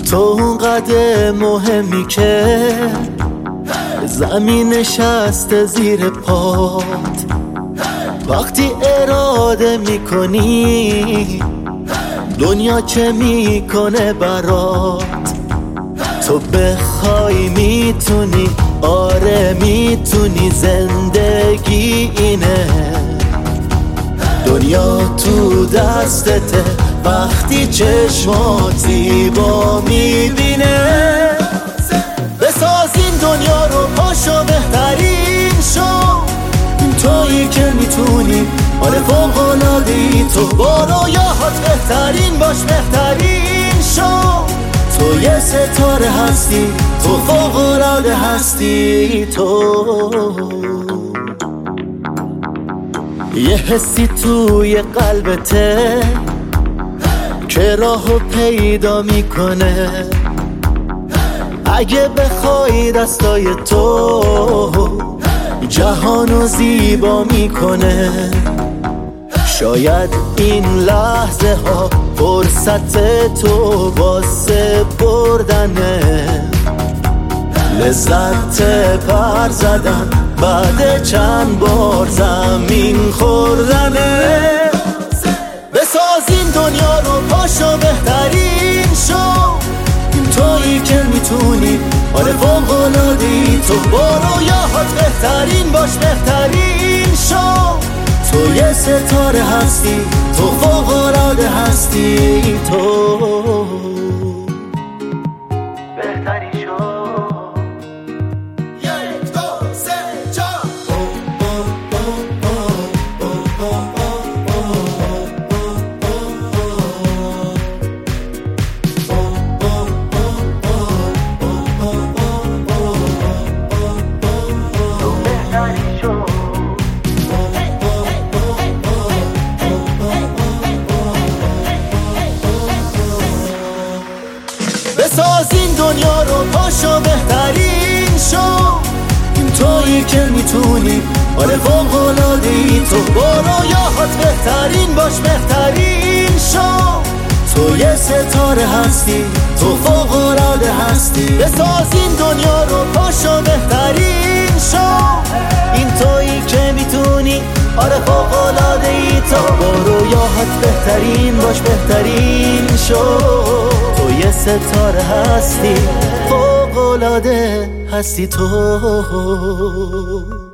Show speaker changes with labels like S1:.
S1: تو اونقدر مهمی که زمین نشسته زیر پات. وقتی اراده میکنی دنیا چه میکنه برات. تو بخوای میتونی، آره میتونی، زندگی اینه. دنیا تو دستته وقتی چشمات زیبا میبینه. بساز این دنیا رو، پاشو بهترین شو. تویی که میتونی، آره فوق‌العاده‌ای. تو با رویاهات بهترین باش، بهترین شو. تو یه ستاره هستی، تو فوق‌العاده هستی. تو یه حسی توی قلبته که راهو پیدا میکنه. اگه بخوای دستای تو جهانو زیبا میکنه. شاید این لحظه ها فرصت تو واسه بردنه. لذت پر زدن بعد چند بار زمین خوردنه. بساز این دنیا رو، پاشو بهترین شو. تویی که میتونی، آره فوق‌العاده‌ای. تو با رویاهات بهترین باش، بهترین شو. تو یه ستاره هستی، تو فوق‌العاده هستی. تو بهترین شو. بساز این دنیا رو، پاشو بهترین شو. تویی که میتونی، آره فوق‌العاده‌ای. تو با رویاهات بهترین باش، بهترین شو. تو یه ستاره هستی، تو فوق‌العاده هستی. بساز این دنیا رو، پاشو بهترین شو. این تویی که میتونی، آره فوق‌العاده‌ای. تو با رویاهات بهترین باش، بهترین شو. یه ستاره هستی، فوق‌العاده هستی تو.